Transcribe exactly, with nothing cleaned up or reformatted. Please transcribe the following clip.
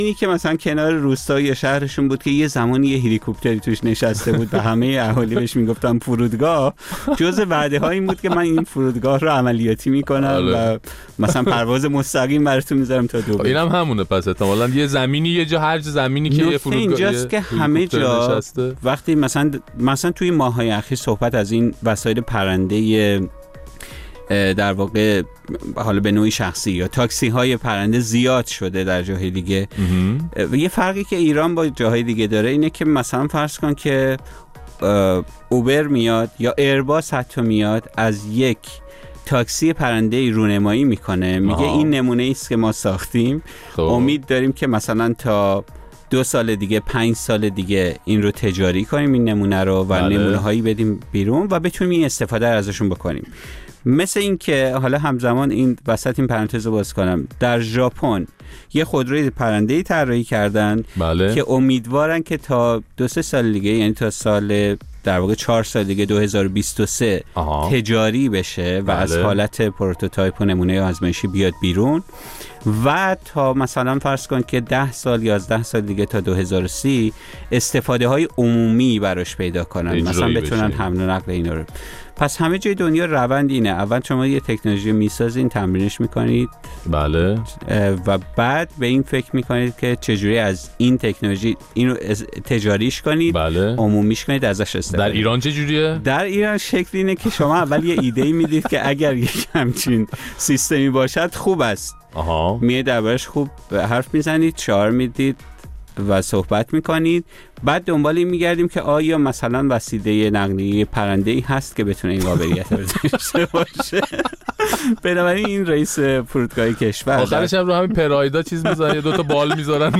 اینی که مثلا کنار روستای شهرشون بود که یه زمانی یه هلیکوپتری توش نشسته بود و همه اهالی بهش میگفتن فرودگاه، جزء وعده ها این بود که من این فرودگاه رو عملیاتی میکنم و مثلا پرواز مستقیم براتون میذارم تا دبی. اینم هم همونه پس احتمالاً یه زمینی یه جا هر جا زمینی که یه فرودگاه اینجاست که همه جا نشسته. وقتی مثلا مثلا توی ماه‌های اخیر صحبت از این وسایل پرنده در واقع حالا به نوعی شخصی یا تاکسی های پرنده زیاد شده در جاهای دیگه. یه فرقی که ایران با جاهای دیگه داره اینه که مثلا فرض کن که اوبر میاد یا ایرباس حتی میاد از یک تاکسی پرنده رونمایی میکنه، میگه آه. این نمونه ایست که ما ساختیم، خب. امید داریم که مثلا تا دو سال دیگه پنج سال دیگه این رو تجاری کنیم این نمونه رو و بله. نمونه هایی بدیم بیرون و بتونیم این استفاده ازشون بکنیم. مثل این که حالا همزمان این وسط این پرانتز رو باز کنم، در ژاپن یه خودروی پرنده‌ای طراحی کردن بله. که امیدوارن که تا دو سه سال دیگه، یعنی تا سال در واقع چهار سال دیگه دو هزار و بیست و سه آها. تجاری بشه و بله. از حالت پروتوتایپ و نمونه آزمایشی بیاد بیرون و تا مثلا فرض کن که ده سال یازده سال دیگه تا دو هزار و سی استفاده های عمومی براش پیدا کنن، مثلا بتونن بشه. حمل و نقل اینا رو. پس همه جای دنیا روند اینه، اول شما یه تکنولوژی میسازین، تمرینش میکنید بله و بعد به این فکر میکنید که چجوری از این تکنولوژی اینو تجاریش کنید بله. عمومیش کنید، ازش استفاده. در ایران چجوریه؟ در ایران شکل اینه که شما اول یه ایده میدید که اگر یک همچین سیستمی باشد خوب است. آها. میاد دربارش خوب حرف میزنید، شعار میدید و صحبت میکنید، بعد دنبال این میگردیم که آیا مثلا وسیله نقلیه پرنده‌ای هست که بتونه این قابلیت رو داشته باشه. بنابراین این رئیس فرودگاه کشور آخرش هم رو همین پرایدا چیز میذارن، دو تا بال میذارن